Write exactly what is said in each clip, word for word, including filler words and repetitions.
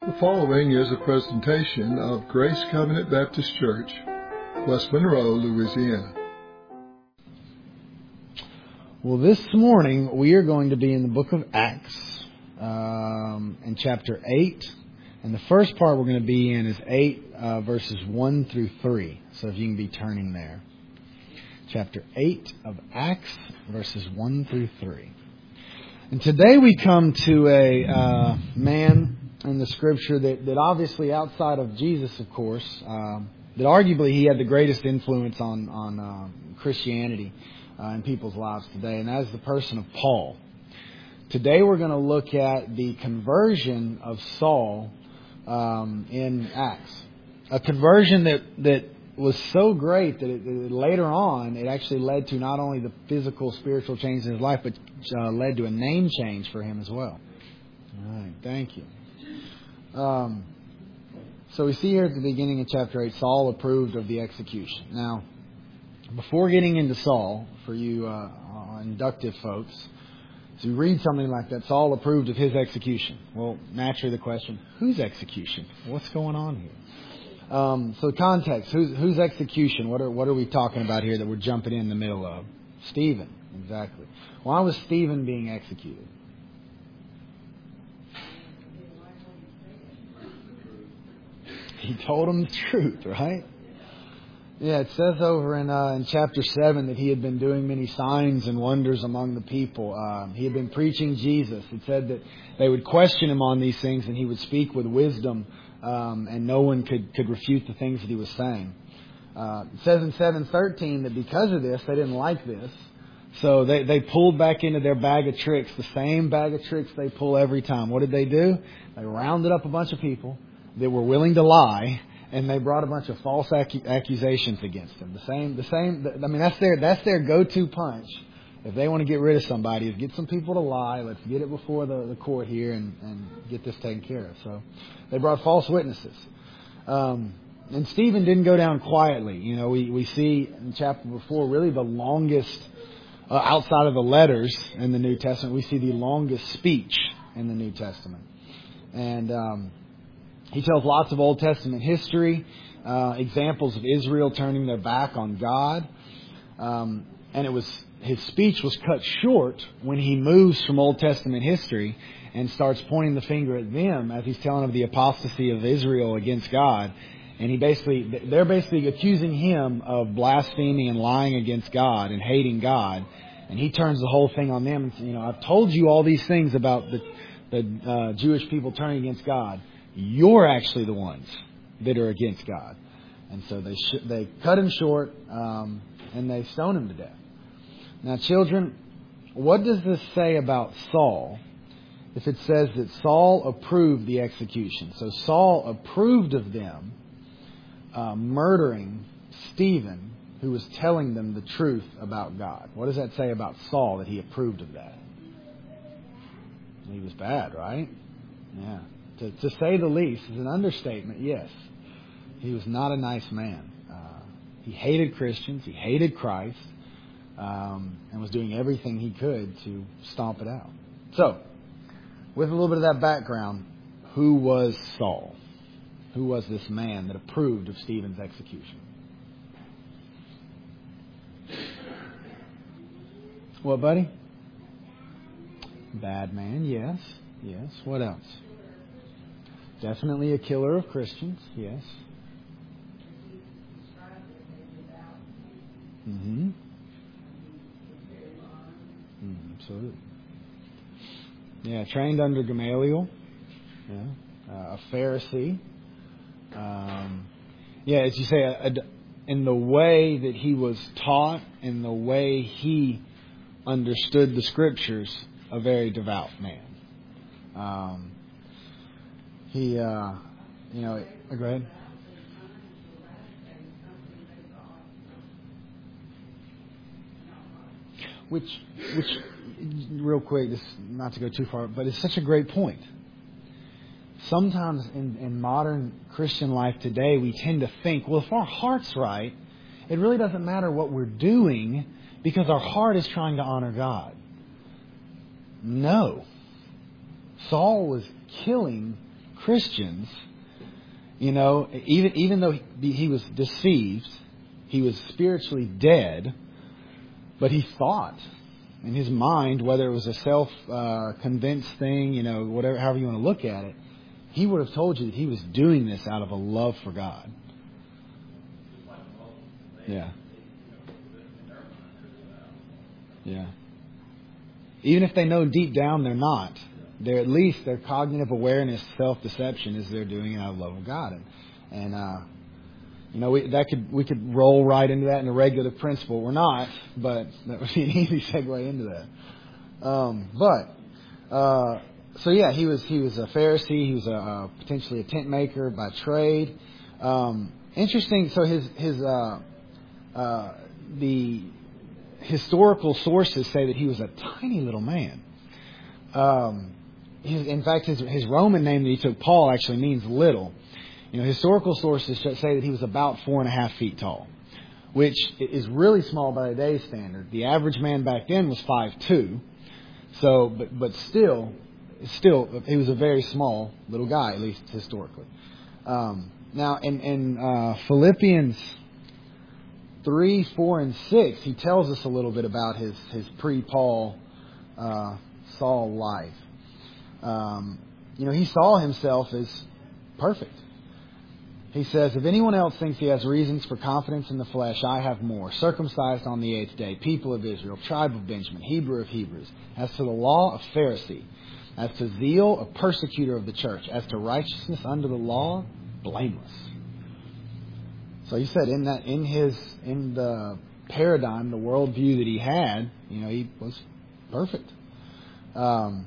The following is a presentation of Grace Covenant Baptist Church, West Monroe, Louisiana. Well, this morning we are going to be in the book of Acts, um, in chapter eight. And the first part we're going to be in is eight uh, verses one through three. So if you can be turning there. Chapter eight of Acts, verses one through three. And today we come to a uh, man in the Scripture that, that obviously outside of Jesus, of course, um, that arguably he had the greatest influence on, on uh, Christianity uh, in people's lives today. And that is the person of Paul. Today we're going to look at the conversion of Saul um, in Acts. A conversion that, that was so great that it, it, later on it actually led to not only the physical, spiritual change in his life, but uh, led to a name change for him as well. All right, thank you. Um, so we see here at the beginning of chapter eight, Saul approved of the execution. Now, before getting into Saul, for you uh, inductive folks, as you read something like that, Saul approved of his execution. Well, naturally the question, whose execution? What's going on here? Um, so context, whose, whose execution? What are, what are we talking about here that we're jumping in the middle of? Stephen, exactly. Why was Stephen being executed? He told him the truth, right? Yeah, it says over in uh, in chapter seven that he had been doing many signs and wonders among the people. Um, he had been preaching Jesus. It said that they would question him on these things and he would speak with wisdom um, and no one could, could refute the things that he was saying. Uh, it says in seven thirteen that because of this, they didn't like this. So they, they pulled back into their bag of tricks, the same bag of tricks they pull every time. What did they do? They rounded up a bunch of people that were willing to lie, and they brought a bunch of false accu- accusations against him. The same, the same. I mean, that's their that's their go-to punch. If they want to get rid of somebody, is get some people to lie. Let's get it before the, the court here and, and get this taken care of. So they brought false witnesses. Um, and Stephen didn't go down quietly. You know, we, we see in chapter before really the longest, uh, outside of the letters in the New Testament, we see the longest speech in the New Testament. And um, he tells lots of Old Testament history, uh, examples of Israel turning their back on God. Um, and it was his speech was cut short when he moves from Old Testament history and starts pointing the finger at them as he's telling of the apostasy of Israel against God. And he basically, they're basically accusing him of blaspheming and lying against God and hating God. And he turns the whole thing on them and says, you know, I've told you all these things about the, the uh, Jewish people turning against God. You're actually the ones that are against God. And so they sh- they cut him short um, and they stone him to death. Now, children, what does this say about Saul if it says that Saul approved the execution? So Saul approved of them uh, murdering Stephen, who was telling them the truth about God. What does that say about Saul that he approved of that? He was bad, right? Yeah. To, to say the least is an understatement, yes. He was not a nice man. Uh, he hated Christians. He hated Christ. Um, and was doing everything he could to stomp it out. So, with a little bit of that background, who was Saul? Who was this man that approved of Stephen's execution? What, buddy? Bad man, yes. Yes. What else? Definitely a killer of Christians, yes. Mm-hmm. Mm, absolutely. Yeah, trained under Gamaliel. Yeah, uh, a Pharisee. Um, yeah, as you say, a, a, in the way that he was taught, in the way he understood the Scriptures, a very devout man. Um, He, uh, you know, go ahead. Which, which, real quick, this not to go too far, but it's such a great point. Sometimes in, in modern Christian life today, we tend to think, well, if our heart's right, it really doesn't matter what we're doing because our heart is trying to honor God. No. Saul was killing Christians, you know, even even though he, he was deceived, he was spiritually dead, but he thought in his mind, whether it was a self-convinced uh, thing, you know, whatever, however you want to look at it, he would have told you that he was doing this out of a love for God. Yeah. Yeah. Even if they know deep down they're not, they're at least their cognitive awareness, self-deception is they're doing it out of love of God. And, and uh, you know, we, that could we could roll right into that in a regulative principle. We're not, but that would be an easy segue into that. Um, but uh, so yeah, he was he was a Pharisee. He was a, uh, potentially a tent maker by trade. Um, interesting. So his his uh, uh, the historical sources say that he was a tiny little man. Um, his, in fact, his his Roman name that he took, Paul, actually means little. You know, historical sources say that he was about four and a half feet tall, which is really small by today's standard. The average man back then was five two, so but but still, still he was a very small little guy, at least historically. Um, now, in in uh, Philippians three, four, and six, he tells us a little bit about his his pre-Paul uh, Saul life. Um, you know, he saw himself as perfect. He says, if anyone else thinks he has reasons for confidence in the flesh, I have more. Circumcised on the eighth day, people of Israel, tribe of Benjamin, Hebrew of Hebrews. As to the law, a Pharisee. As to zeal, a persecutor of the church. As to righteousness under the law, blameless. So he said in that, in his, in the paradigm, the worldview that he had, you know, he was perfect. Um,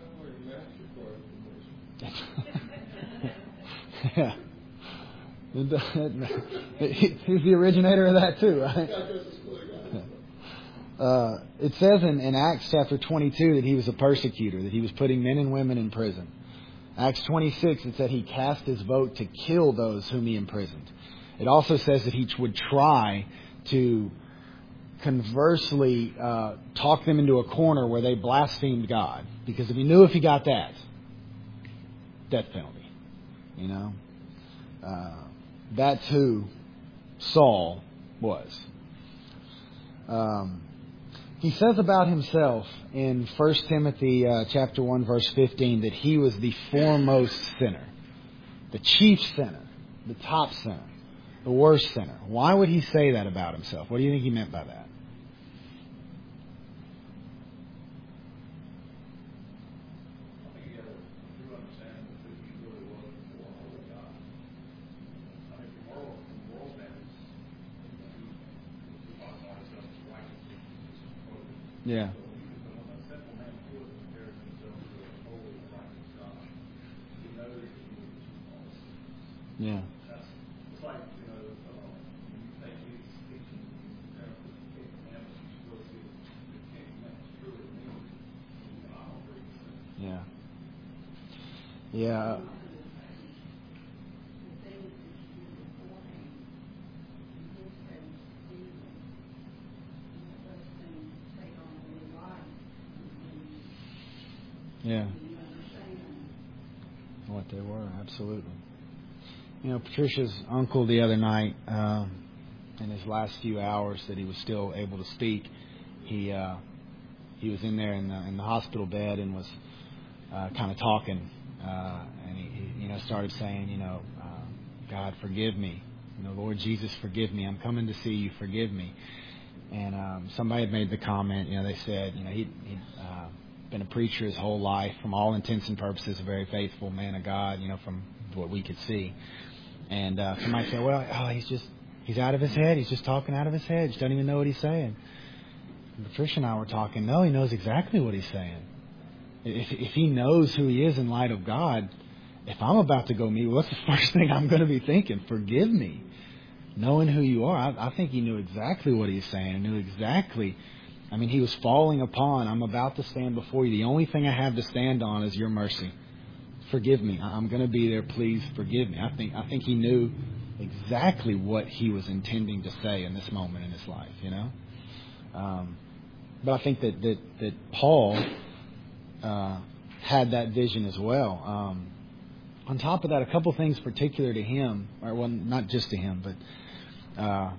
yeah. He's the originator of that too, right? Uh, it says in, in Acts chapter twenty-two that he was a persecutor, that he was putting men and women in prison. Acts twenty-six, it said he cast his vote to kill those whom he imprisoned. It also says that he would try to conversely uh, talk them into a corner where they blasphemed God. Because if he knew if he got that, death penalty, you know. Uh, That's who Saul was. Um, he says about himself in First Timothy uh, chapter one, verse fifteen, that he was the foremost sinner, the chief sinner, the top sinner, the worst sinner. Why would he say that about himself? What do you think he meant by that? Yeah. Yeah. Yeah. Yeah. Yeah. What they were, absolutely. You know, Patricia's uncle the other night, um, in his last few hours that he was still able to speak, he uh, he was in there in the, in the hospital bed and was uh, kind of talking, uh, and he, he you know started saying, you know, uh, God forgive me, you know, Lord Jesus forgive me, I'm coming to see you, forgive me. And um, somebody had made the comment, you know, they said, you know, he he'd uh, been a preacher his whole life, from all intents and purposes, a very faithful man of God, you know, from what we could see. And uh, somebody said, well, oh, he's just, he's out of his head. He's just talking out of his head. He just doesn't even know what he's saying. And Patricia and I were talking. No, he knows exactly what he's saying. If, if he knows who he is in light of God, if I'm about to go meet, what's the first thing I'm going to be thinking? Forgive me. Knowing who you are, I, I think he knew exactly what he's saying. Knew exactly. I mean, he was falling upon, I'm about to stand before you. The only thing I have to stand on is your mercy. Forgive me. I'm going to be there. Please forgive me. I think I think he knew exactly what he was intending to say in this moment in his life, you know. Um, but I think that that, that Paul uh, had that vision as well. Um, on top of that, a couple things particular to him, or well, not just to him, but uh,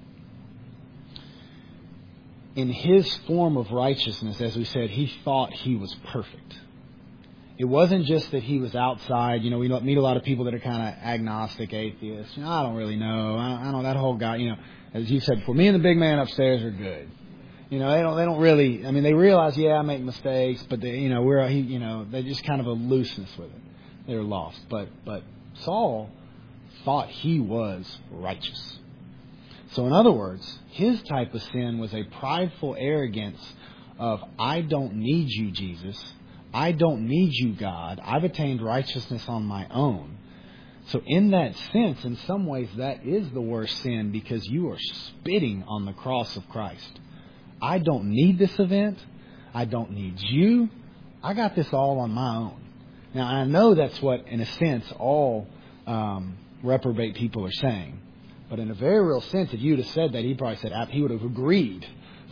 in his form of righteousness, as we said, he thought he was perfect. It wasn't just that he was outside. You know, we meet a lot of people that are kind of agnostic, atheists. You know, I don't really know. I don't, I don't know that whole guy. You know, as you said before, me and the big man upstairs are good. You know, they don't. They don't really. I mean, they realize, yeah, I make mistakes, but they, you know, we're. He, you know, they just kind of a looseness with it. They're lost. But but Saul thought he was righteous. So in other words, his type of sin was a prideful arrogance of, I don't need you, Jesus. I don't need you, God. I've attained righteousness on my own. So in that sense, in some ways, that is the worst sin, because you are spitting on the cross of Christ. I don't need this event. I don't need you. I got this all on my own. Now, I know that's what, in a sense, all um, reprobate people are saying. But in a very real sense, if you'd have said that, he probably said, he would have agreed.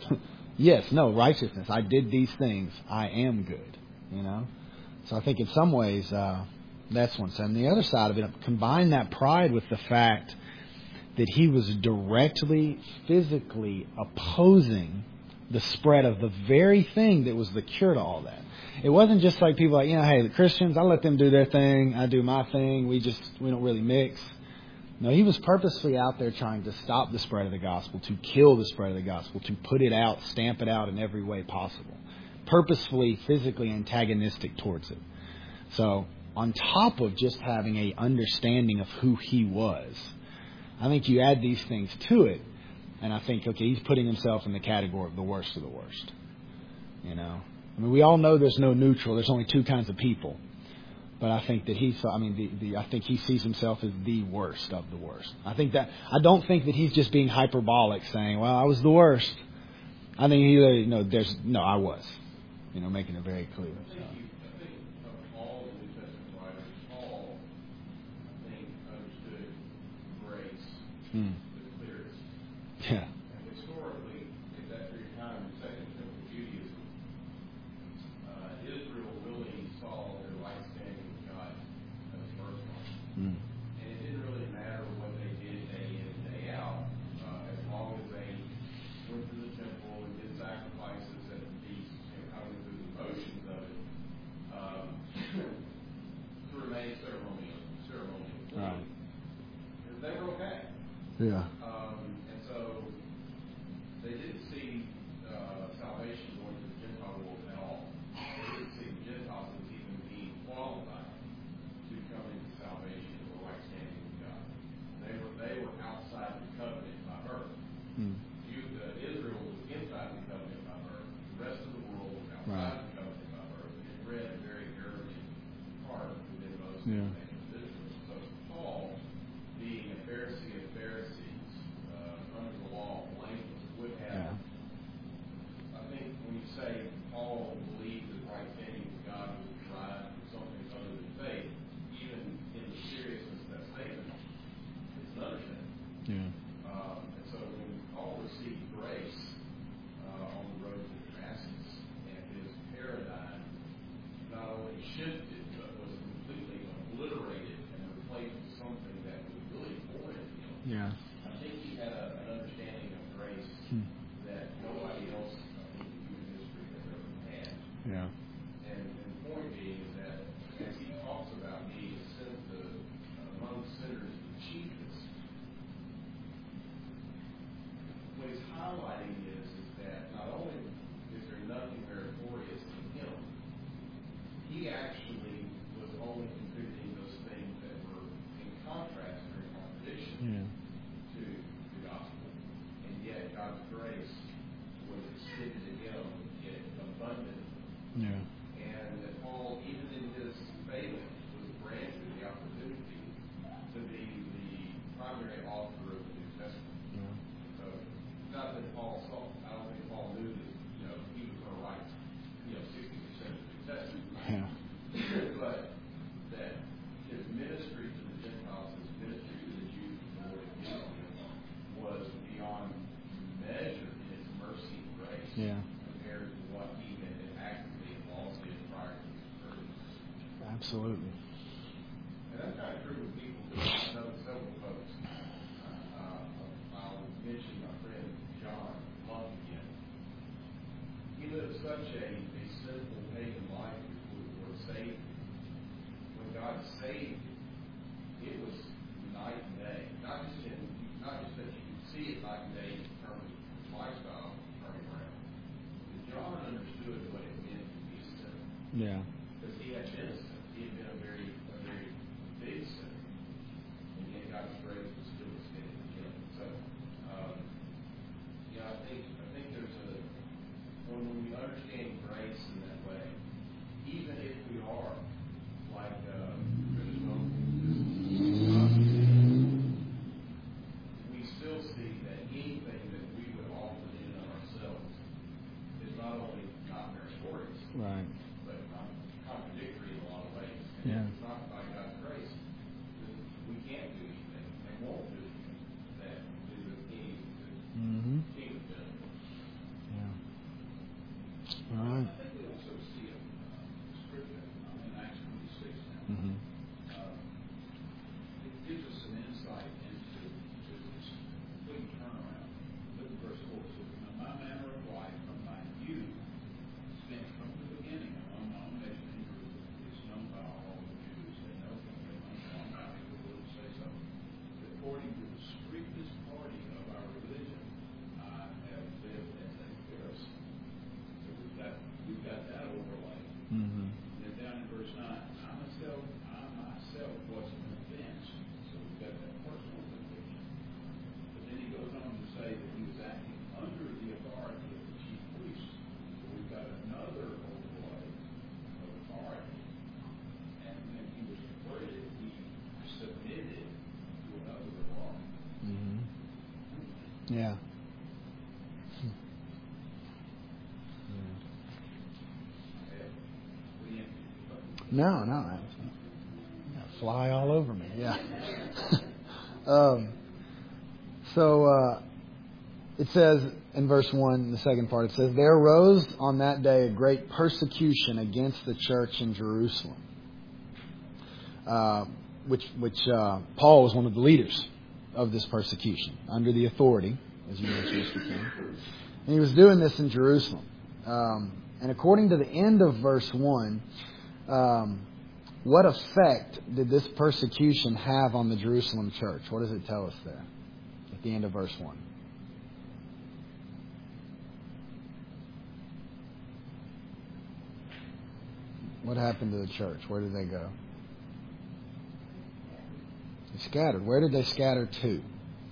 Yes, no, righteousness. I did these things. I am good. You know? So I think in some ways, uh, that's one side. And the other side of it, combine that pride with the fact that he was directly, physically opposing the spread of the very thing that was the cure to all that. It wasn't just like people like, you know, hey, the Christians, I let them do their thing. I do my thing. We just, we don't really mix. No, he was purposely out there trying to stop the spread of the gospel, to kill the spread of the gospel, to put it out, stamp it out in every way possible. Purposefully, physically antagonistic towards it. So, on top of just having a understanding of who he was, I think you add these things to it, and I think, okay, he's putting himself in the category of the worst of the worst. You know? I mean, we all know there's no neutral. There's only two kinds of people. But I think that he saw, I mean, the, the, I think he sees himself as the worst of the worst. I think that, I don't think that he's just being hyperbolic saying, well, I was the worst. I think he, you know, there's, no, I was. You know, making it very clear. So. I think, I think of all the New Testament writers, Paul, I think, understood grace Hmm. the clearest. Yeah. And historically, in that period of time, in Second Temple Judaism, uh, Israel really saw their right standing with God as the first one. Hmm. And it didn't really matter what they did day in and day out, uh, as long as they went to the temple and did sacrifices and feasts, you know, coming through the motions of it, um, to remain ceremonial, ceremonial. Right. Because they were okay. Yeah. Um, and so they didn't see uh, salvation going to the Gentile world at all. They didn't see the Gentiles as even being qualified to come into salvation or right standing with God. They were they were outside the covenant by birth. Hmm. You, uh, Israel was inside the covenant by birth. The rest of the world was outside Right. the covenant by birth. It read a very arrogant part within most Yeah. of the Israel. So Paul, being a Pharisee of Pharisees, uh, under the law, blameless, would have. Yeah. I think when you say Paul believed that right standing with God was derived from something other than faith, even in the seriousness of that statement, it's an understatement. Yeah. Um, and so when Paul received grace uh, on the road to Damascus, and his paradigm not only shifted, but was completely obliterated and replaced with something that was really foreign to him. Yeah. I think he had a, an understanding of grace Hmm. that nobody else, I think, in human history has ever had. Yeah. And, and the point being is that as he talks about being a sin, the, among sinners, the chiefest, what he's highlighting is, is that not only is there nothing meritorious in him, he actually was only contributing those things that were in contrast or in contradiction Yeah. to the gospel. And yet God's grace was extended to him in abundant. Yeah. And that Paul, even in his failing, was granted the opportunity to be the primary author of the New Testament. Yeah. So, not that Paul saw, I don't think Paul knew that, you know, he was going to write, you know, sixty percent of the New Testament. Yeah. But that his ministry to the Gentiles, his ministry to the Jews, the Lord had given him, was beyond measure in its mercy and grace. Yeah. Compared to what he had actively involved in prior to his birth. Absolutely. And according to the strictest party of our religion, I have lived as a Pharisee. So we've got, we've got that overlay. Mm-hmm. And then down in verse nine, I myself, I myself wasn't convinced. So we've got that personal conviction. But then he goes on to say that he was acting under the authority of the chief priests. So we've got another overlay of authority. And when he was converted, he submitted to another authority. Mm-hmm. Yeah. No, no. Yeah, fly all over me. Yeah. um, so uh, it says in verse one, the second part, it says, there arose on that day a great persecution against the church in Jerusalem. Uh, which which uh, Paul was one of the leaders of this persecution, under the authority, as you mentioned, Mister King. And he was doing this in Jerusalem. Um, and according to the end of verse one, um, what effect did this persecution have on the Jerusalem church? What does it tell us there at the end of verse one? What happened to the church? Where did they go? They scattered. Where did they scatter to?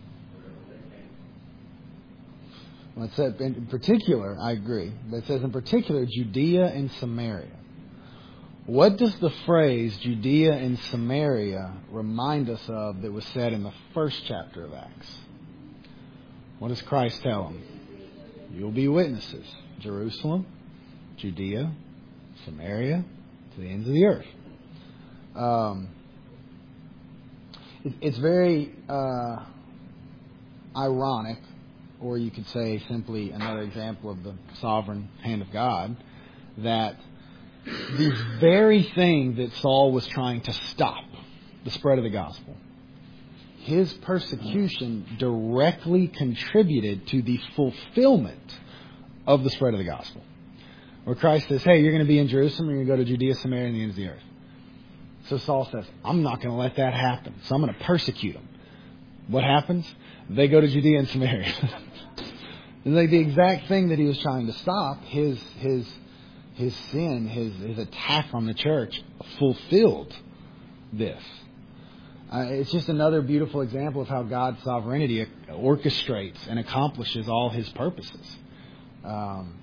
Well, it said in particular, I agree, but it says in particular Judea and Samaria. What does the phrase Judea and Samaria remind us of that was said in the first chapter of Acts? What does Christ tell them? You'll be witnesses. Jerusalem, Judea, Samaria, to the ends of the earth. Um, it, it's very uh, ironic, or you could say simply another example of the sovereign hand of God, that the very thing that Saul was trying to stop, the spread of the gospel, his persecution directly contributed to the fulfillment of the spread of the gospel. Where Christ says, hey, you're going to be in Jerusalem, you're going to go to Judea, Samaria, and the ends of the earth. So Saul says, I'm not going to let that happen, so I'm going to persecute them. What happens? They go to Judea and Samaria. It's like the exact thing that he was trying to stop, his his his sin, his his attack on the church, fulfilled this. Uh, it's just another beautiful example of how God's sovereignty orchestrates and accomplishes all His purposes. Um,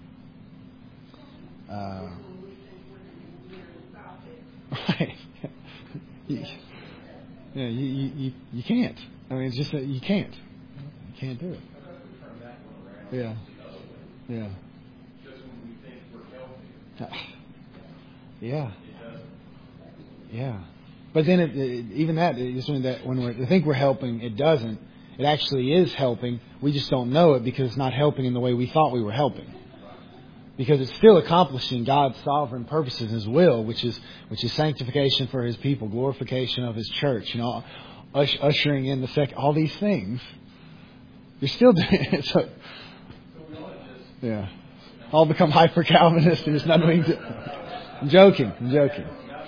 uh, right. you, yeah, you, you, you can't. I mean, it's just that you can't. You can't do it. Yeah. Yeah. Yeah. Yeah. But then, it, it, even that, is that when we think we're helping, it doesn't. It actually is helping. We just don't know it because it's not helping in the way we thought we were helping. Because it's still accomplishing God's sovereign purposes and His will, which is which is sanctification for His people, glorification of His church, you know, ush, ushering in the second, all these things. You're still doing it. So, yeah. All become hyper Calvinist and there's nothing we can do. I'm joking. I'm joking.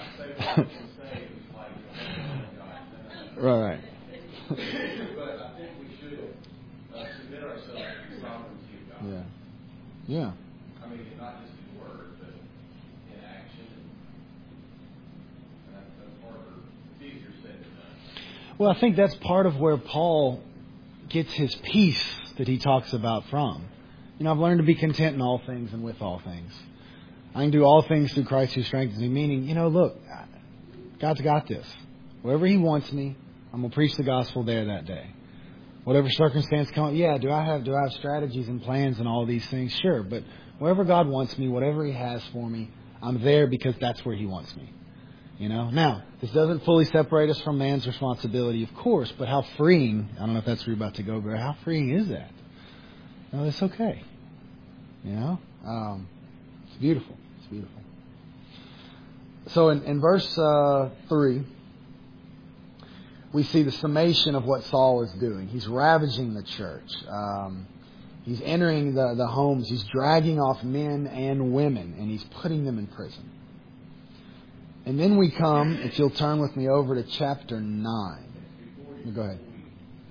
Right, right. But I think we should uh, submit ourselves to the sovereignty of God. Yeah. Yeah. I mean, not just in word, but in action. And that's, that's harder. It's easier said than done. Well, I think that's part of where Paul gets his peace that he talks about from. You know, I've learned to be content in all things and with all things. I can do all things through Christ who strengthens me. Meaning, you know, look, God's got this. Wherever He wants me, I'm going to preach the gospel there that day. Whatever circumstance comes, yeah, do I have do I have strategies and plans and all these things? Sure, but wherever God wants me, whatever He has for me, I'm there because that's where He wants me. You know. Now, this doesn't fully separate us from man's responsibility, of course, but how freeing, I don't know if that's where you're about to go, but how freeing is that? No, it's okay. You know? Um, it's beautiful. It's beautiful. So in, in verse uh, three, we see the summation of what Saul is doing. He's ravaging the church. Um, he's entering the, the homes. He's dragging off men and women, and he's putting them in prison. And then we come, if you'll turn with me over to chapter nine. Go ahead.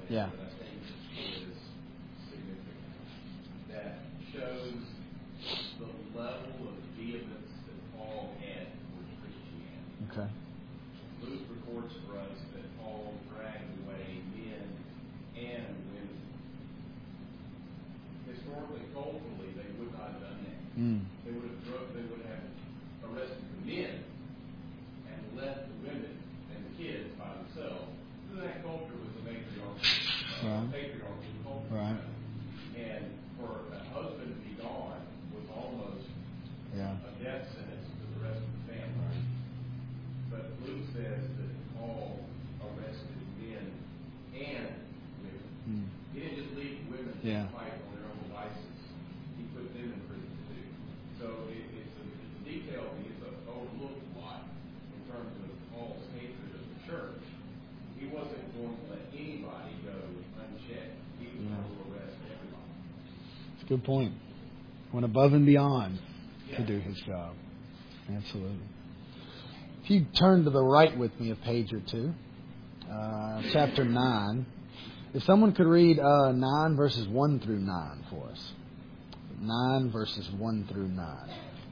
Yeah. that I think is significant. That shows the level of vehemence that Paul had towards Christianity. Okay. Luke records for us that Paul dragged away men and women. Historically, culturally, they would not have done that. Mm. They would have drove, they would have arrested the men and left the women and the kids by themselves. So that culture was a matriarchal, uh, Right. patriarchal culture. Right. And for a husband to be gone was almost Yeah. a death sentence to the rest of the family. But Luke says that Paul arrested men and women. Mm. He didn't just leave women Yeah. to fight on their own devices. He put them in prison too. So it, it's, a, it's a detail that gets overlooked a lot in terms of Paul's hatred of the church. He wasn't going to let anybody go unchecked. He was Yeah. going to arrest everybody. It's a good point. Went above and beyond Yeah. to do his job. Absolutely. If you turn to the right with me a page or two, uh, chapter nine. If someone could read uh, nine verses one through nine for us. nine verses one through nine.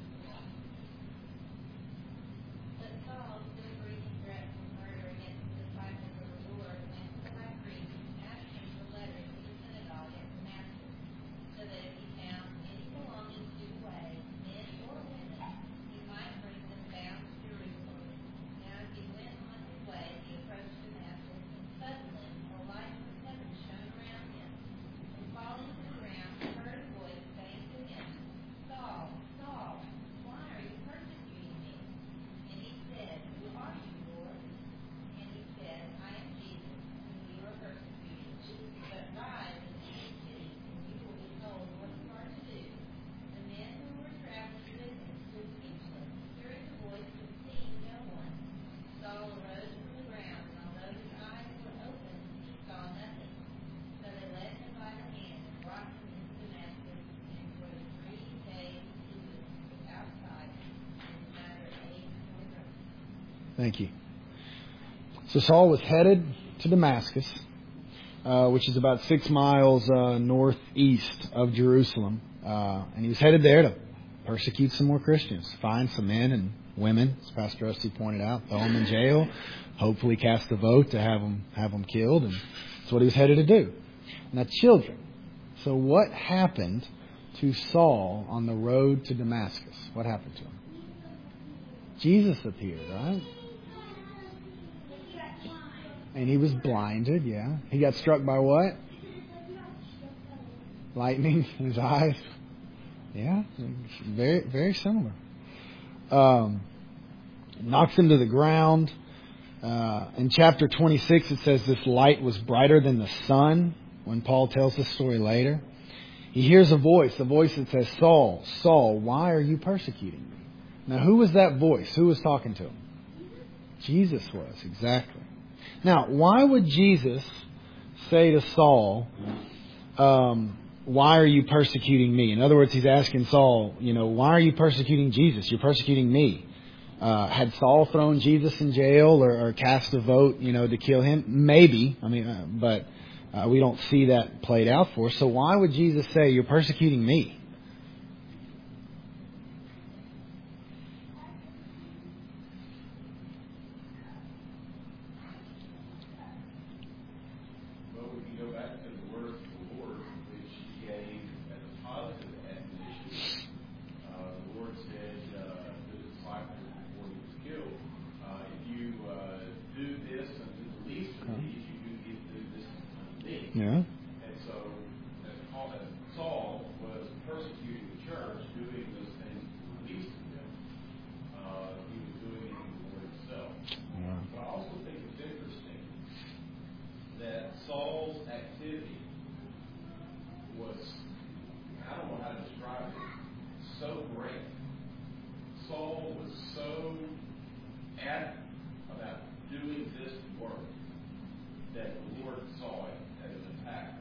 But Saul, still breathing threats of murder against the disciples of the Lord, went to the high priest and asked him for letters to the synagogue at Damascus, so that if he found any belonging to the way, men or women, he might bring them down to Jerusalem. Now as he went on his way, he approached Damascus, and suddenly a light from heaven shone around him. And falling to the ground, he heard a voice saying to him, Saul, Saul, why are you persecuting me? And he said, Who are you, Lord? And he said, I am Jesus, whom you are persecuting. But rise and enter the city, and you will be told what you are to do. The men who were traveling with him stood speechless, hearing the voice but seeing no one. Saul arose from the ground, and although his eyes were open, he saw nothing. So they led him by the hand and brought him into Damascus, and for the three days he was without sight, and neither ate nor drank. Thank you. So Saul was headed to Damascus, uh, which is about six miles uh, northeast of Jerusalem. Uh, and he was headed there to persecute some more Christians, find some men and women, as Pastor Rusty pointed out, throw them in jail, hopefully cast a vote to have them, have them killed. And that's what he was headed to do. Now, children, so what happened to Saul on the road to Damascus? What happened to him? Jesus appeared, right? And he was blinded, yeah. He got struck by what? Lightning in his eyes. Yeah, very, very similar. Um, knocks him to the ground. Uh, in chapter twenty-six, it says this light was brighter than the sun. When Paul tells this story later, he hears a voice, a voice that says, Saul, Saul, why are you persecuting me? Now, who was that voice? Who was talking to him? Jesus was, exactly. Now, why would Jesus say to Saul, um, why are you persecuting me? In other words, he's asking Saul, you know, why are you persecuting Jesus? You're persecuting me. Uh, had Saul thrown Jesus in jail or, or cast a vote, you know, to kill him? Maybe. I mean, uh, but uh, we don't see that played out for us. So why would Jesus say, you're persecuting me? Yeah. And so, as Paul, as Saul was persecuting the church, doing those things to the least of them, uh, he was doing it in the Lord himself. Yeah. But I also think it's interesting that Saul's activity was, I don't know how to describe it, so great. Saul was so adamant about doing this work that the Lord saw it as an attack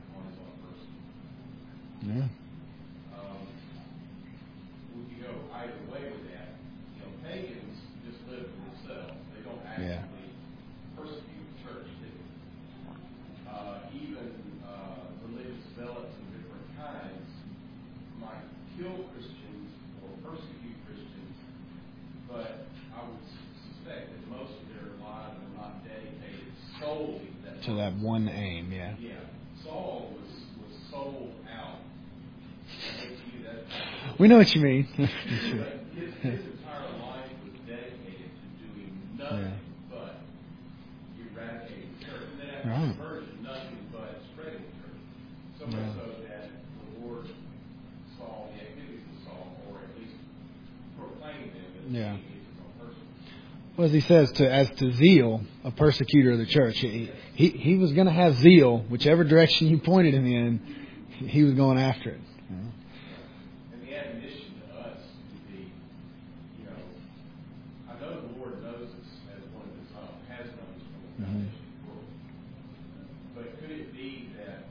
solely that. To that one aim, yeah. Yeah. Saul was, was sold out. I hate to use that. We know what you mean. But his, his entire life was dedicated to doing nothing Yeah. but eradicating the church. And then after Right. conversion, nothing but spreading the church. So much Yeah. so that the Lord saw the activities of Saul, or at least proclaimed them as Yeah. being his own person. Well, as he says, to as to zeal, a persecutor of the church. He he, he was going to have zeal, whichever direction you pointed him in, he was going after it. You know? And the admonition to us would be, you know, I know the Lord knows us as one of his own, has known us from the foundation of the world. But could it be that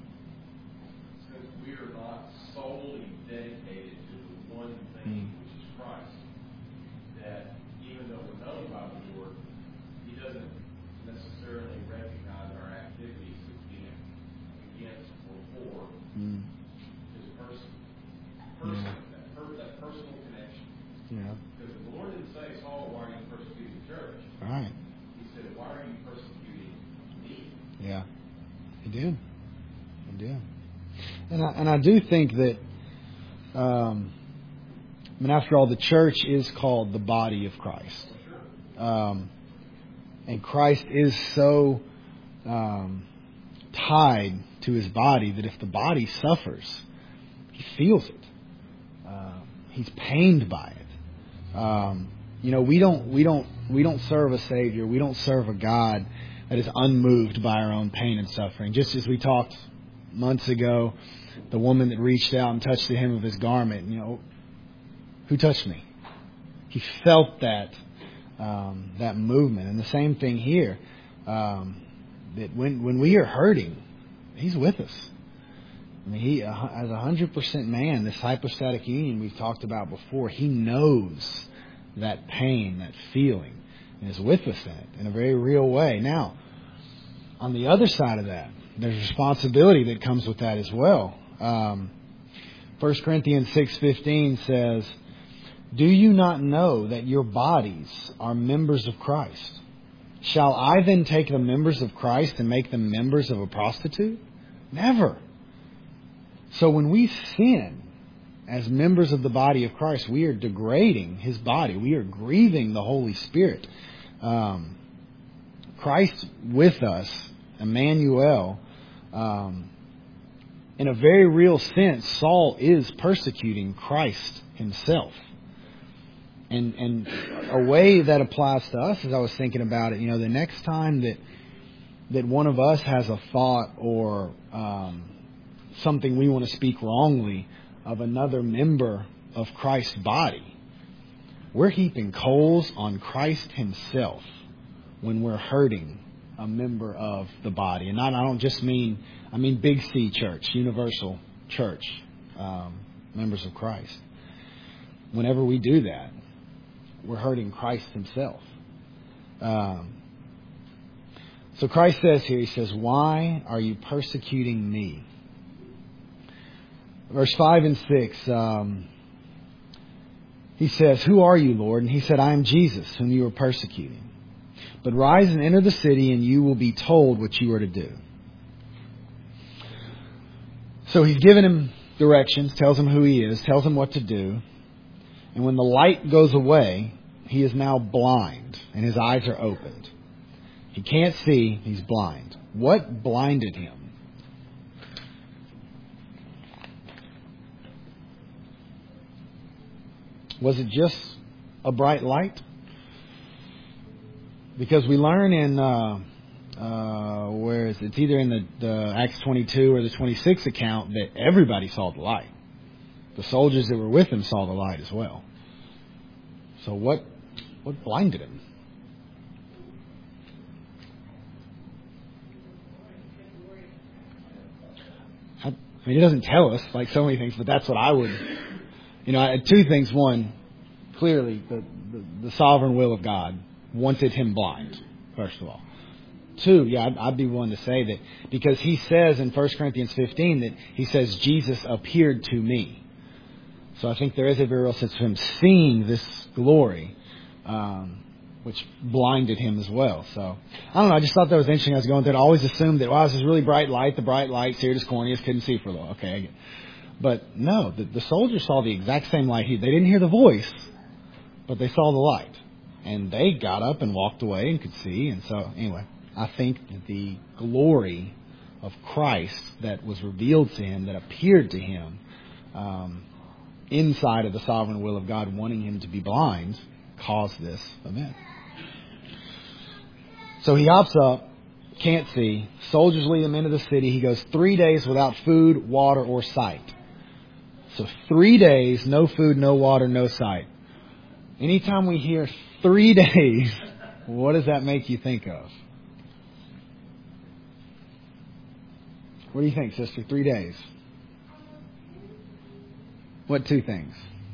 since we are not solely dedicated to the one thing, which is Christ, that even though we're known by the Lord, he doesn't necessarily recognize our activities as being against or for Mm. his person. Person, Yeah. that, per, that personal connection. Yeah. Because the Lord didn't say, Saul, why are you persecuting the church? Right. He said, why are you persecuting me? Yeah. He did. He did. And I, and I do think that, um, I mean, after all, the church is called the body of Christ. Um, and Christ is so um, tied to his body that if the body suffers, he feels it. Uh, he's pained by it. Um, you know, we don't, we don't, we don't serve a Savior. We don't serve a God that is unmoved by our own pain and suffering. Just as we talked months ago, the woman that reached out and touched the hem of his garment. You know, who touched me? He felt that um, that movement, and the same thing here. Um, that when when we are hurting, he's with us. I mean, he as a hundred percent man, this hypostatic union we've talked about before. He knows that pain, that feeling, and is with us in it in a very real way. Now, on the other side of that, there's responsibility that comes with that as well. Um, First Corinthians six fifteen says, "Do you not know that your bodies are members of Christ? Shall I then take the members of Christ and make them members of a prostitute? Never." So when we sin as members of the body of Christ, we are degrading his body. We are grieving the Holy Spirit. Um, Christ with us, Emmanuel, um, in a very real sense, Saul is persecuting Christ himself. And and a way that applies to us, as I was thinking about it, you know, the next time that that one of us has a thought or um, something we want to speak wrongly of another member of Christ's body, we're heaping coals on Christ himself when we're hurting a member of the body. And not, I don't just mean, I mean Big C Church, Universal Church, um, members of Christ. Whenever we do that, we're hurting Christ himself. Um, so Christ says here, he says, "Why are you persecuting me?" Verse five and six, um, he says, "Who are you, Lord?" And he said, "I am Jesus, whom you are persecuting. But rise and enter the city, and you will be told what you are to do." So he's given him directions, tells him who he is, tells him what to do. And when the light goes away, he is now blind, and his eyes are opened. He can't see, he's blind. What blinded him? Was it just a bright light? Because we learn in, uh, uh, where is it? It's either in the, the Acts twenty-two or the twenty-six account that everybody saw the light. The soldiers that were with him saw the light as well. So what what blinded him? I mean, it doesn't tell us, like so many things, but that's what I would... You know, I had two things. One, clearly, the, the, the sovereign will of God wanted him blind, first of all. Two, yeah, I'd, I'd be willing to say that, because he says in First Corinthians fifteen that he says, "Jesus appeared to me." So I think there is a very real sense of him seeing this glory. Um, which blinded him as well. So, I don't know, I just thought that was interesting. I was going through it. I always assumed that, wow, this is really bright light. The bright light, Sirius Cornelius couldn't see for a little. Okay, I get it. But no, the, the soldiers saw the exact same light. He, they didn't hear the voice, but they saw the light. And they got up and walked away and could see. And so, anyway, I think that the glory of Christ that was revealed to him, that appeared to him, um, inside of the sovereign will of God, wanting him to be blind, caused this event. So he hops up, can't see. Soldiers lead him into the city. He goes three days without food, water, or sight. So three days, no food, no water, no sight. Anytime we hear three days, what does that make you think of? What do you think, sister? Three days. What two things?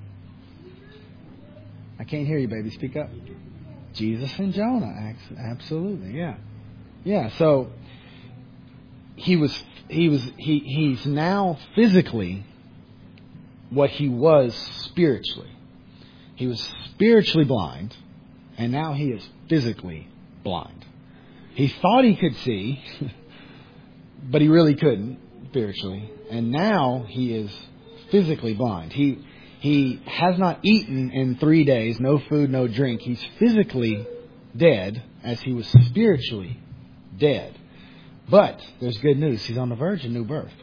I can't hear you, baby. Speak up. Jesus and Jonah. Absolutely, yeah. Yeah, so he was he was he he's now physically what he was spiritually. He was spiritually blind, and now he is physically blind. He thought he could see, but he really couldn't spiritually. And now he is physically blind. He he has not eaten in three days, no food, no drink. He's physically dead as he was spiritually dead. But there's good news. He's on the verge of new birth.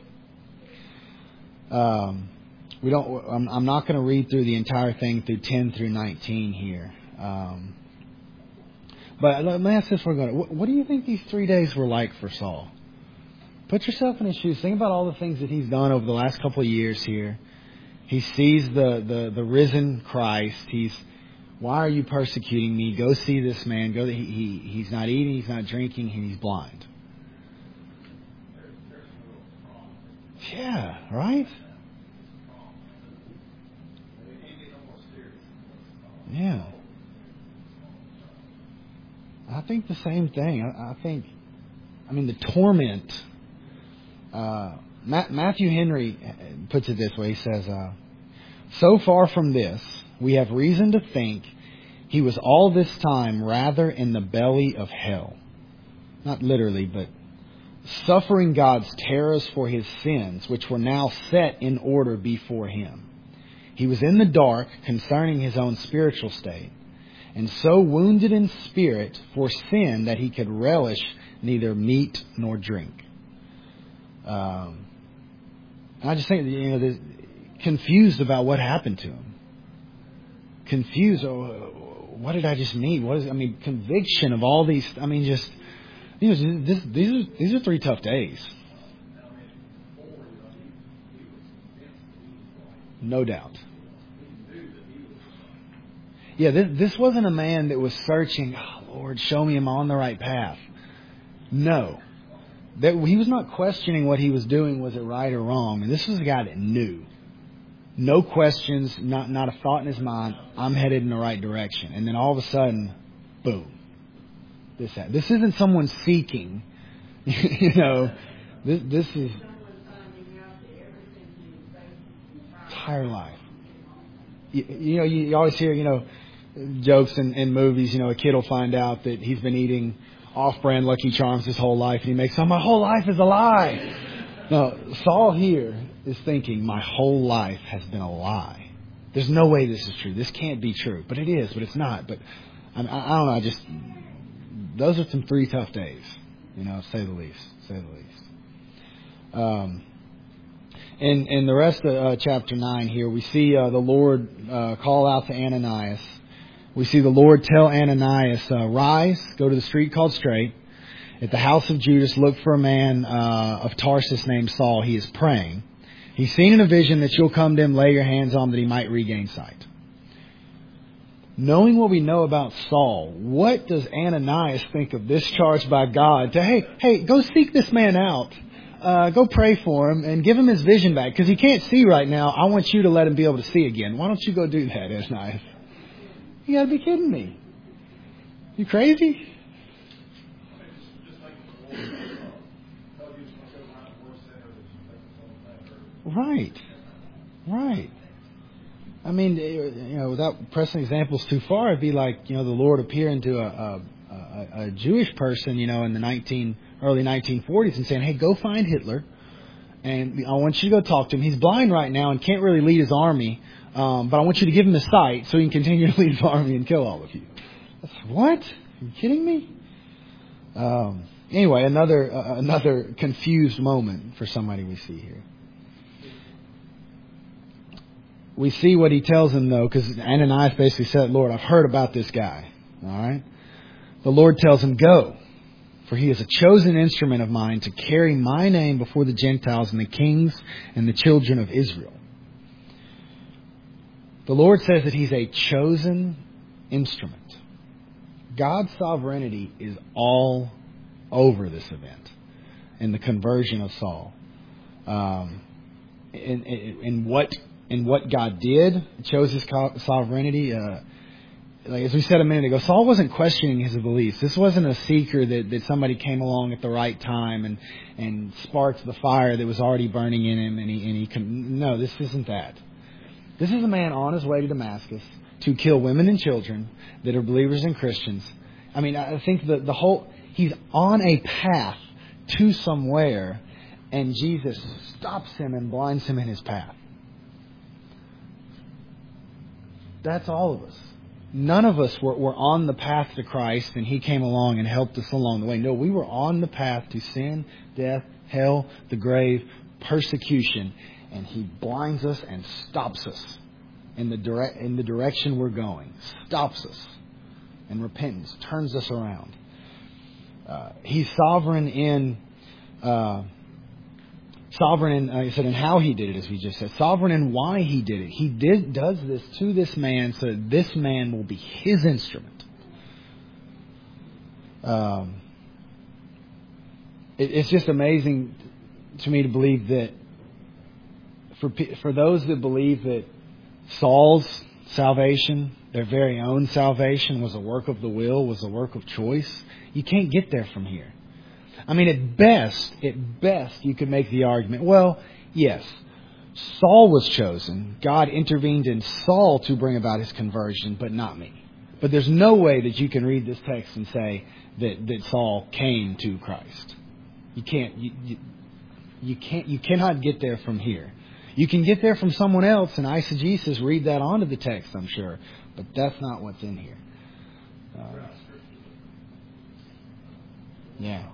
Um, we don't. I'm, I'm not going to read through the entire thing through ten through nineteen here. Um, but let me ask this: We're going. What, what do you think these three days were like for Saul? Put yourself in his shoes. Think about all the things that he's done over the last couple of years here. He sees the, the, the risen Christ. He's, why are you persecuting me? Go see this man. Go. He, he he's not eating. He's not drinking. And he's blind. Yeah. Right. Yeah. I think the same thing. I, I think. I mean, the torment. Uh, Matthew Henry puts it this way. He says, uh, so far from this, we have reason to think he was all this time rather in the belly of hell. Not literally, but suffering God's terrors for his sins, which were now set in order before him. He was in the dark concerning his own spiritual state, and so wounded in spirit for sin that he could relish neither meat nor drink. Um, I just think, you know, confused about what happened to him. Confused. Oh, what did I just mean? What is? I mean, conviction of all these. I mean, just you know, this, these are these are three tough days. No doubt. Yeah, this, this wasn't a man that was searching. Oh, Lord, show me, am I on the right path? No. That he was not questioning what he was doing, was it right or wrong. And this was a guy that knew. No questions, not not a thought in his mind. I'm headed in the right direction. And then all of a sudden, boom. This happened. This isn't someone seeking. you know, this this is entire life. You, you know, you, you always hear, you know, jokes in, in movies. You know, a kid will find out that he's been eating off-brand Lucky Charms his whole life, and he makes, oh, my whole life is a lie. No, Saul here is thinking, my whole life has been a lie. There's no way this is true. This can't be true. But it is, but it's not. But I, I don't know, I just, those are some three tough days, you know, say the least, say the least. Um, in, in the rest of uh, chapter nine here, we see uh, the Lord uh, call out to Ananias. We see the Lord tell Ananias, uh, rise, go to the street called Straight. At the house of Judas, look for a man uh, of Tarsus named Saul. He is praying. He's seen in a vision that you'll come to him, lay your hands on him, that he might regain sight. Knowing what we know about Saul, what does Ananias think of this charge by God to, hey, hey, go seek this man out. Uh, go pray for him and give him his vision back. Because he can't see right now. I want you to let him be able to see again. Why don't you go do that, Ananias? You got to be kidding me. You crazy? Right. Right. I mean, you know, without pressing examples too far, it'd be like, you know, the Lord appearing to a, a, a, a Jewish person, you know, in the nineteen early nineteen forties and saying, hey, go find Hitler, and I want you to go talk to him. He's blind right now and can't really lead his army, um, but I want you to give him his sight so he can continue to lead his army and kill all of you. That's, what? Are you kidding me? Um, anyway, another uh, another confused moment for somebody we see here. We see what he tells him, though, because Ananias basically said, Lord, I've heard about this guy. All right? The Lord tells him, go, for he is a chosen instrument of mine to carry my name before the Gentiles and the kings and the children of Israel. The Lord says that he's a chosen instrument. God's sovereignty is all over this event in the conversion of Saul. Um, in, in, in what... And what God did, chose His sovereignty. Uh, like as we said a minute ago, Saul wasn't questioning his beliefs. This wasn't a seeker that, that somebody came along at the right time and and sparked the fire that was already burning in him. And he and he con- no, this isn't that. This is a man on his way to Damascus to kill women and children that are believers and Christians. I mean, I think the the whole he's on a path to somewhere, and Jesus stops him and blinds him in his path. That's all of us. None of us were, were on the path to Christ and He came along and helped us along the way. No, we were on the path to sin, death, hell, the grave, persecution. And He blinds us and stops us in the, dire- in the direction we're going. Stops us in repentance. Turns us around. Uh, he's sovereign in... Uh, Sovereign in, like I said, in how He did it, as we just said. Sovereign in why He did it. He did does this to this man so that this man will be His instrument. Um, it, it's just amazing to me to believe that for for those that believe that Saul's salvation, their very own salvation, was a work of the will, was a work of choice, you can't get there from here. I mean, at best, at best, you could make the argument, well, yes, Saul was chosen. God intervened in Saul to bring about his conversion, but not me. But there's no way that you can read this text and say that, that Saul came to Christ. You can't. You, you, you can't. You cannot get there from here. You can get there from someone else, and eisegesis read that onto the text, I'm sure. But that's not what's in here. Uh, yeah.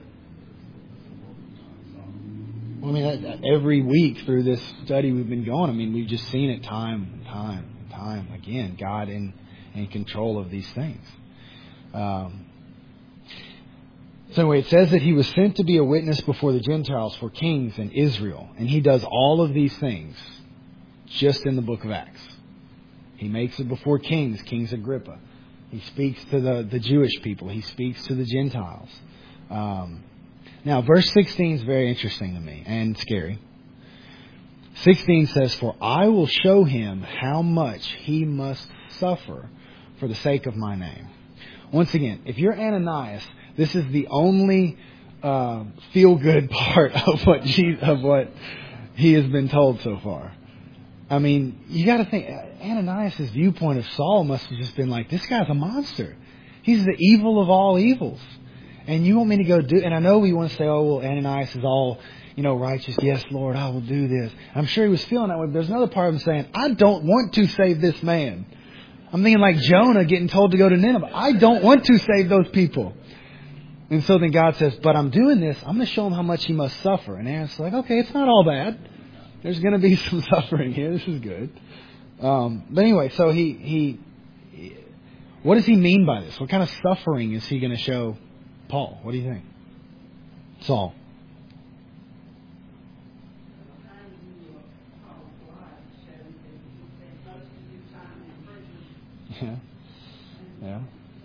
I mean, every week through this study we've been going, I mean, we've just seen it time and time and time again. God in, in control of these things. Um, so anyway, it says that He was sent to be a witness before the Gentiles for kings and Israel. And He does all of these things just in the book of Acts. He makes it before kings, Kings Agrippa. He speaks to the, the Jewish people. He speaks to the Gentiles. Um Now, verse sixteen is very interesting to me and scary. sixteen says, for I will show him how much he must suffer for the sake of my name. Once again, if you're Ananias, this is the only uh, feel-good part of what, Jesus, of what he has been told so far. I mean, you got to think, Ananias' viewpoint of Saul must have just been like, this guy's a monster. He's the evil of all evils. And you want me to go do... And I know we want to say, oh, well, Ananias is all, you know, righteous. Yes, Lord, I will do this. I'm sure he was feeling that way. But there's another part of him saying, I don't want to save this man. I'm thinking like Jonah getting told to go to Nineveh. I don't want to save those people. And so then God says, but I'm doing this. I'm going to show him how much he must suffer. And Aaron's like, okay, it's not all bad. There's going to be some suffering here. This is good. Um, but anyway, so he, he... What does he mean by this? What kind of suffering is he going to show Paul? What do you think? Saul. Yeah. Yeah.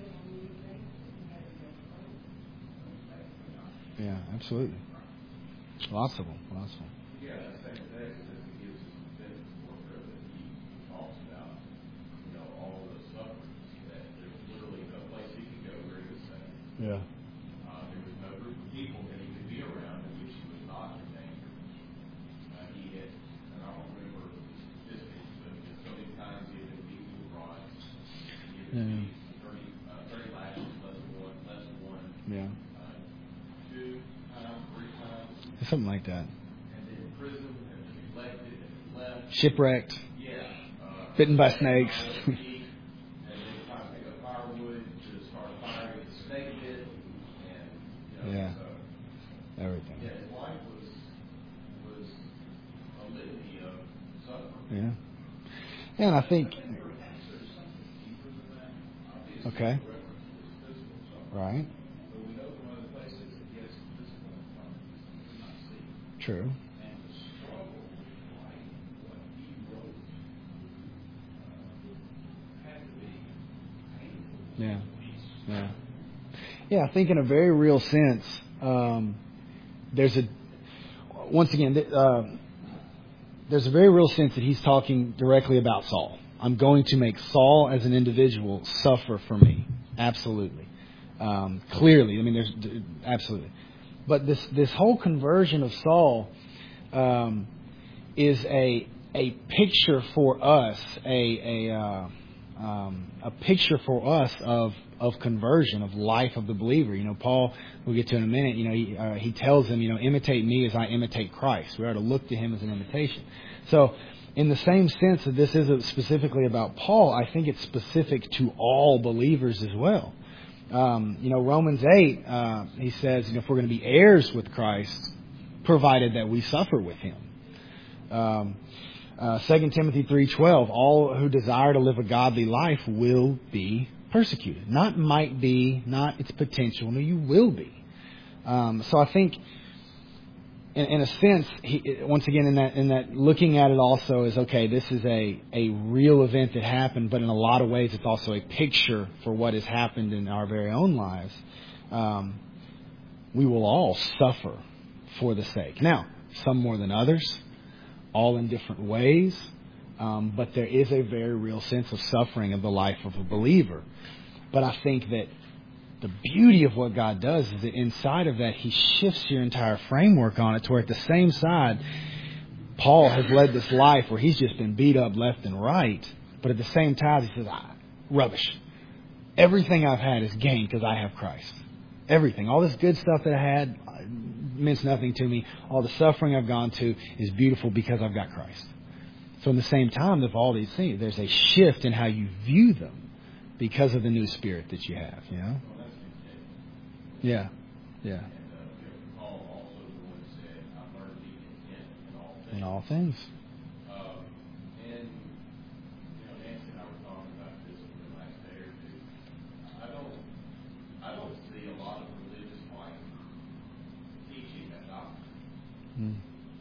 Yeah, absolutely. Lots of them. Lots of them. Yeah, that same text that he gives us some benefits for her that he talks about, you know, all the sufferings that there's literally no place he could go where he was saved. Yeah. Uh, there was no group of people that he could be around in which he was not in danger. Uh, he had, and I don't remember the statistics, but so many times Something like that. And then prison, and then elected, and left. Shipwrecked. Yeah. Uh, Bitten by snakes. and then trying to pick up firewood to start firing at the snake pit. And, you know, Yeah. so, Everything. yeah, his life was, was a litany of suffering. Yeah. Yeah, and I think. Okay. Right. But we know from other places that he has some physical infirmities that we could not see. True. And the struggle with writing what he wrote uh, had to be painful. Yeah. Yeah. Yeah, I think in a very real sense, um, there's a, once again, uh, there's a very real sense that he's talking directly about Saul. I'm going to make Saul as an individual suffer for me. Absolutely. Um, clearly. I mean, there's absolutely. But this, this whole conversion of Saul um, is a a picture for us, a a uh, um, a picture for us of of conversion, of life of the believer. You know, Paul, we'll get to in a minute. You know, he, uh, he tells them, you know, imitate me as I imitate Christ. We are to look to him as an imitation. So, in the same sense that this isn't specifically about Paul, I think it's specific to all believers as well. Um, you know, Romans eight, uh, he says, you know, if we're going to be heirs with Christ, provided that we suffer with him. Um, uh, Second Timothy three twelve, all who desire to live a godly life will be persecuted. Not might be, not its potential. No, you will be. Um, so I think, in, in a sense, he, once again, in that in that looking at it also is, okay, this is a, a real event that happened, but in a lot of ways it's also a picture for what has happened in our very own lives. Um, we will all suffer for the sake. Now, some more than others, all in different ways, um, but there is a very real sense of suffering of the life of a believer. But I think that the beauty of what God does is that inside of that, He shifts your entire framework on it to where at the same side, Paul has led this life where he's just been beat up left and right. But at the same time, he says, ah, rubbish. Everything I've had is gain because I have Christ. Everything. All this good stuff that I had means nothing to me. All the suffering I've gone to is beautiful because I've got Christ. So in the same time of all these things, there's a shift in how you view them because of the new spirit that you have, you know? Yeah, yeah. And uh, Paul also the one said, "I learned to be content in all things." In all things. Um, and you know, Nancy and I were talking about this in the last day or two. I don't, I don't see a lot of religious life teaching that doctrine. Mm.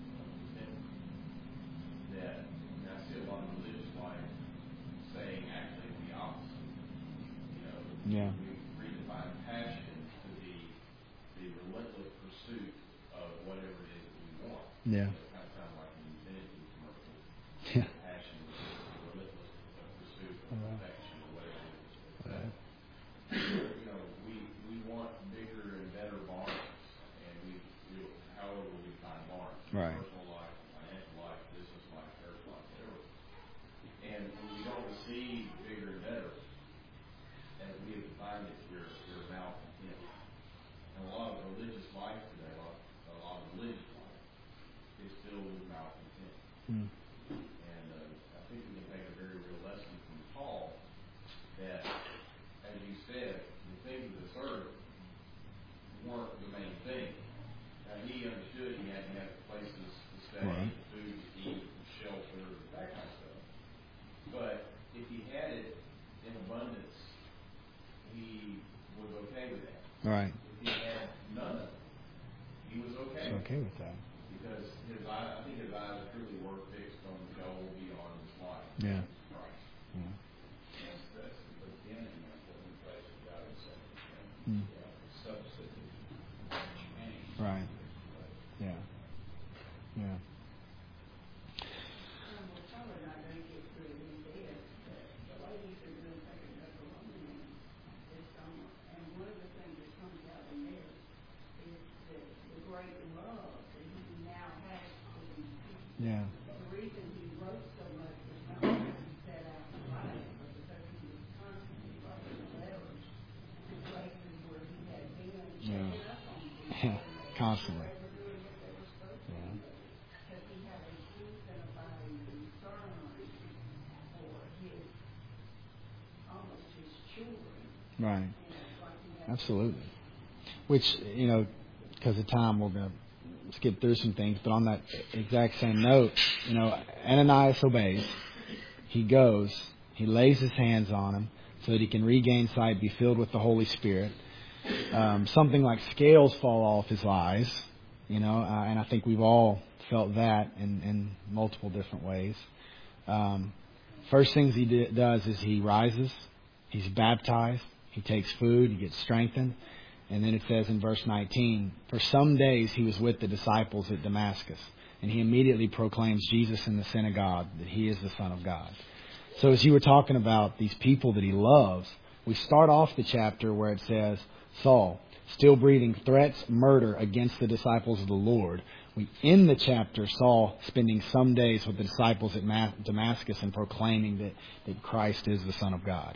That and I see a lot of religious life saying actually the opposite. You know, Yeah. we redefine passion to be the relentless pursuit of whatever it is that we want. Yeah. It kind of sounds like an Infinity commercial. Yeah. Passion is the relentless pursuit of Right. perfection or whatever it is. Right. You know, we we want bigger and better barns, and we, we however we find barns, Right. personal life, financial life, business life, church life, whatever. And when we don't receive bigger and better, as we have defined it, we're we're malcontent. And a lot of religious life today, a lot, a lot of religious life, is filled with malcontent. Mm. And uh, I think we can take a very real lesson from Paul that, as you said, the things of this earth weren't the main thing. Now, he understood he had to have places to stay, Right. food to eat, shelter, that kind of stuff. But if he had it in abundance, he was okay with that. Right. If he had none of it, he was okay. It's okay with that. Because his eye, I think his eyes truly were fixed on the goal beyond his life. Yeah. Christ. Yeah. That's, that's the beginning of what we place with God and say, Mm. yeah, substitute change. Right. Yeah. Yeah. Yeah. The reason he wrote so much was not because he set out to write, but because he was constantly writing letters to places where he had been Yeah. checking up on people. Yeah. Constantly. They were doing what they were Right. Absolutely. Which, you know, because of time, we're going to skip through some things. But on that exact same note, you know, Ananias obeys. He goes. He lays his hands on him so that he can regain sight, be filled with the Holy Spirit. Um, something like scales fall off his eyes, you know, uh, and I think we've all felt that in, in multiple different ways. Um, first things he d- does is he rises. He's baptized. He takes food. He gets strengthened. And then it says in verse nineteen, for some days he was with the disciples at Damascus, and he immediately proclaims Jesus in the synagogue that he is the Son of God. So as you were talking about these people that he loves, we start off the chapter where it says, Saul, still breathing threats, murder against the disciples of the Lord. We end the chapter, Saul spending some days with the disciples at Damascus and proclaiming that, that Christ is the Son of God.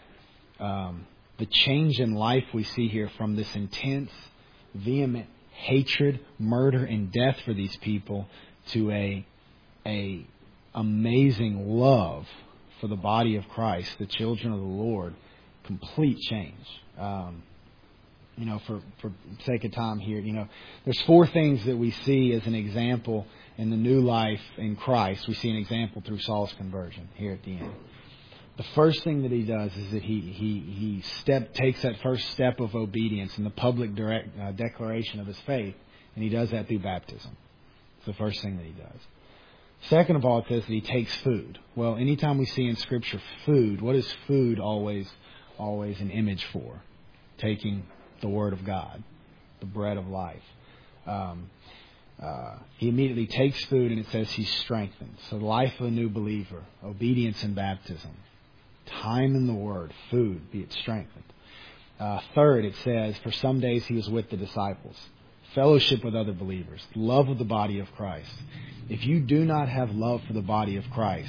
Um, the change in life we see here from this intense, vehement hatred, murder, and death for these people to a, a amazing love for the body of Christ, the children of the Lord. Complete change. Um, you know, for, for sake of time here, you know, there's four things that we see as an example in the new life in Christ. We see an example through Saul's conversion here at the end. The first thing that he does is that he he he step takes that first step of obedience in the public direct, uh, declaration of his faith, and he does that through baptism. It's the first thing that he does. Second of all, it says that he takes food. Well, anytime we see in Scripture food, what is food always always an image for? Taking the Word of God, the bread of life. Um, uh, he immediately takes food, and it says he's strengthened. So the life of a new believer, obedience and baptism, time in the Word, food, be it strengthened. Uh, third, it says, for some days he was with the disciples. Fellowship with other believers. Love of the body of Christ. If you do not have love for the body of Christ,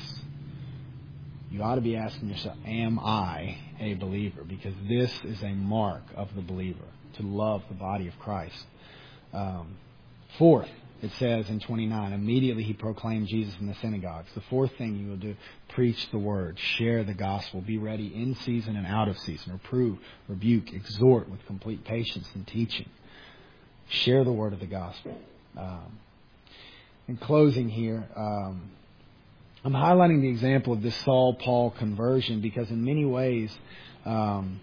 you ought to be asking yourself, am I a believer? Because this is a mark of the believer, to love the body of Christ. Um, fourth, it says in twenty-nine, immediately he proclaimed Jesus in the synagogues. The fourth thing you will do, preach the word, share the gospel, be ready in season and out of season, reprove, rebuke, exhort with complete patience and teaching. Share the word of the gospel. Um, in closing here, um, I'm highlighting the example of this Saul-Paul conversion because in many ways um,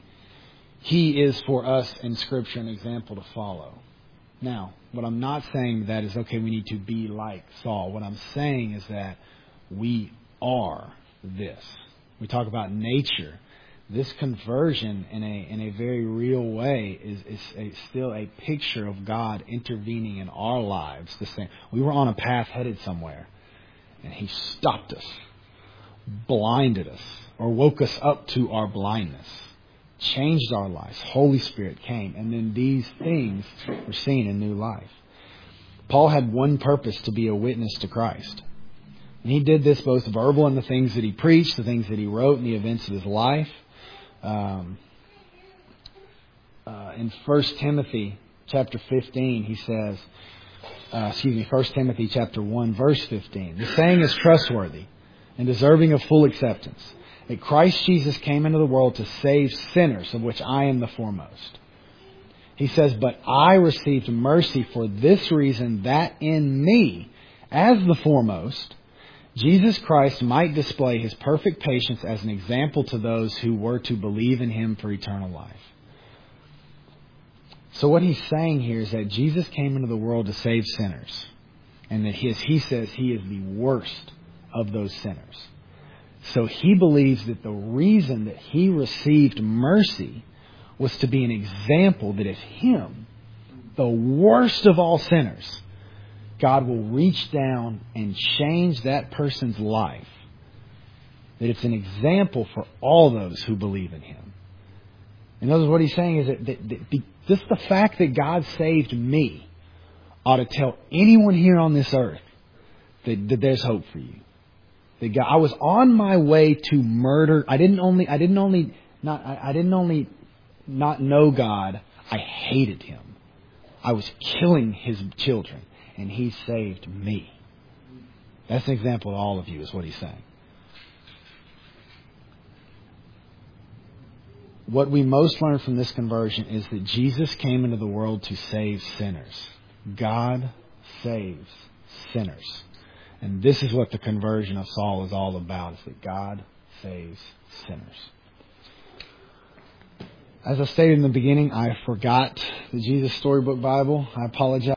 he is for us in Scripture an example to follow. Now, what I'm not saying that is, okay, we need to be like Saul. What I'm saying is that we are this. We talk about nature. This conversion in a in a very real way is, is a, still a picture of God intervening in our lives. The same. We were on a path headed somewhere, and He stopped us, blinded us, or woke us up to our blindness. Changed our lives. Holy Spirit came. And then these things were seen in new life. Paul had one purpose, to be a witness to Christ. And he did this both verbal in the things that he preached, the things that he wrote, and the events of his life. Um, uh, in First Timothy chapter fifteen, he says, uh, excuse me, First Timothy chapter one, verse fifteen. The saying is trustworthy and deserving of full acceptance, that Christ Jesus came into the world to save sinners, of which I am the foremost. He says, but I received mercy for this reason, that in me, as the foremost, Jesus Christ might display His perfect patience as an example to those who were to believe in Him for eternal life. So what he's saying here is that Jesus came into the world to save sinners, and that his, he says He is the worst of those sinners. So he believes that the reason that he received mercy was to be an example that if him, the worst of all sinners, God will reach down and change that person's life. That it's an example for all those who believe in Him. In other words, what he's saying is that, that, that the, just the fact that God saved me ought to tell anyone here on this earth that, that there's hope for you. That God, I was on my way to murder. I didn't only, I didn't only not, I, I didn't only not know God. I hated Him. I was killing His children, and He saved me. That's an example of all of you, is what he's saying. what we most learn from this conversion is that Jesus came into the world to save sinners. God saves sinners. And this is what the conversion of Saul is all about, is that God saves sinners. As I stated in the beginning, I forgot the Jesus Storybook Bible. I apologize.